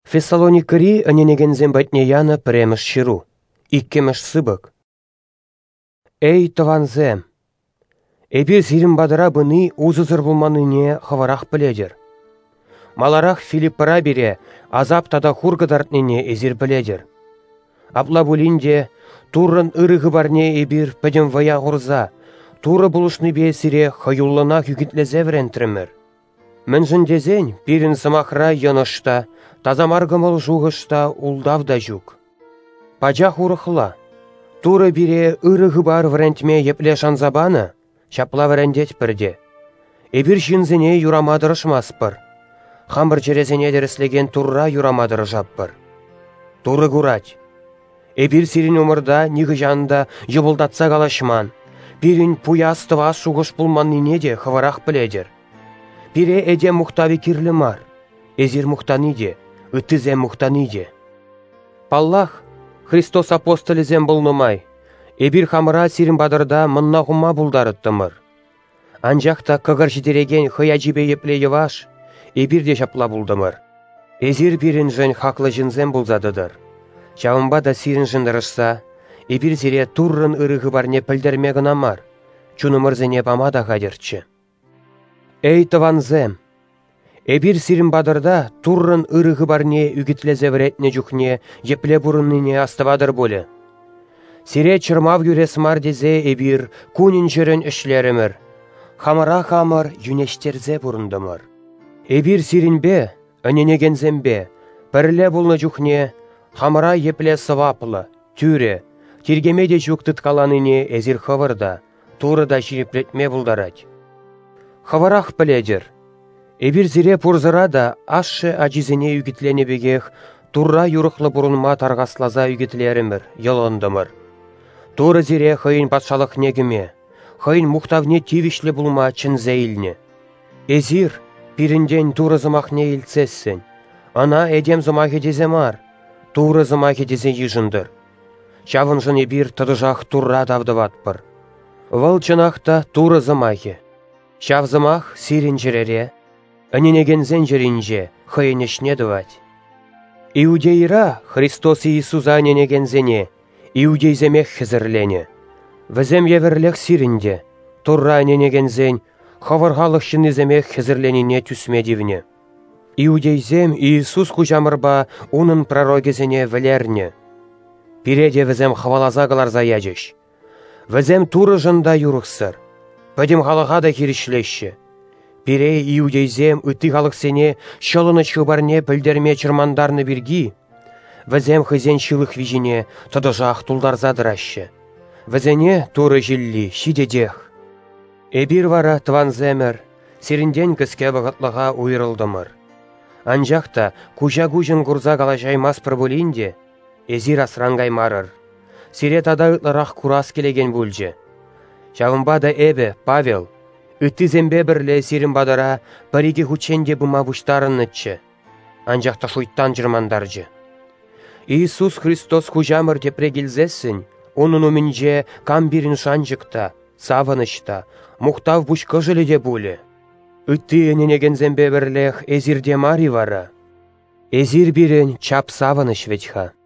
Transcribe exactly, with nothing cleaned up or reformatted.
Фессалоникари аненегензен бәтне яна премеш ширу. Иккемеш сыбык. Эй, тыванзем! Эбир сирим бадыра быны узызыр булманыне хаварах біледер. Маларах Филиппара бире азап тада хургадартныне эзир біледер. Апла булинде турын ырығы барне эбир пәдем вая ғурза, туры булышны бесіре хаюллана хүгітлезе врентірімір. Міншін дезен пирін сымақра янышта, тазамаргымыл жуғышта улдавда жүк. Пача хурықла. Туры бире ырығы бар врентме епле шанзабаны, шапла врендет бірде. Эбир жинзіне юрамадырышмаспыр. Хамбыр черезіне деріслеген турра юрамадыры жаппыр. Туры гурать. Эбир сирин умырда ниғы жанда жыбылдатса қалашман. Пирин пуястыва шуғыш пулманныне де хыварақ біледер. Пире эде мұқтави кирлі мар. Эзир мұқтаниде, үттізе мұқтаниде. Паллах, Христос апостолизем болнымай. Эбир хамыра сирин бадырда мынна ғума бұлдарыттымыр. Анжақта кығыр жидереген хыя жибе епле еваш, эбир де жапла бұлдымыр. Эзир бирин жын хақлы жынзем бұлзадыдыр. Чавымба да сирин жындырышса, эбир зире туррын ырығы барне пілдермегін амар, чунымырзене бамада қадырчы. Эй, тыванзем! Эбир сирин бадырда туррын ырығы барне үгітлезе вретне жүхне епле бұрынныне астывадыр болы. Сире чырмав юрес мардезе эбир кунин жүрін үшлерімір. Хамыра хамыр юнештерзе бұрындымыр. Эбир сиринбе, өненегензембе, пірле бұлны жүхне, хамыра епле сываплы, тюре, тергемеде жүк тұткаланыне әзір хывырда, туры да ширеплетме бұлдарад. Хывырах біледір. Эбир зире пұрзыра да ашшы ажизіне үгітлене бегех, турра юрықлы бұрынма тарғаслаза үгітлерімір, елындымыр. Туры зире хыйын патшалық негіме, хыйын мұқтавне тивишлі бұлма чын зәйліне. Эзир, пирінден туры зымақ не илцессен, ана әдем зымақ едеземар, туры зымақ едезе ежіндір. Шавынжын эбир тыдыжақ турра давдыватпыр. Выл чынақта туры зымақы. Шав зымақ сирин жерере, әненегензен жерінже хыйын ішне дывать. Иудейра Христос Иисуса әненегензене, иудейземех хізірлене. Візем еверлек сиринде, турра әненегензен, хавырғалық шыныземех хізірленіне түсмедивне. Иудейзем Иисус кучамырба унын пророгезене вілерне. Пиреде візем хавалазағылар заядеш. Візем туры жында юрықсыр. Пәдем халыға да керішлеші. Пире иудейзем үтті халықсене шылыны чыбарне пілдерме чырмандарны біргі. Візем хызен шылық вижіне тұдыжақ тұлдар задырашы. Візене туры жилли шидедех. Эбир вара тванземер, сирінден кіске бағытлыға уйрылдымыр. Анжақта кужа-гужын ғұрза қалажаймас бір болинде, эзир асрангай марыр. Сире тада ұтлырақ курас келеген бөлже. Шавымба да эбе, Павел, үтті зембе бірле сирин бадыра париге хученде бұма бұштарыннычы. Анжақта шуйттан жырмандаржы. Иисус Христос хужамыр депре келзесін, onun өмінже камбирин шанжықта, савынышта, мұқтав бұшқы жыледе бұлі. Үтті ененеген зембе бірлех эзирде мари вара. Эзир бірін чап савыныш ветха.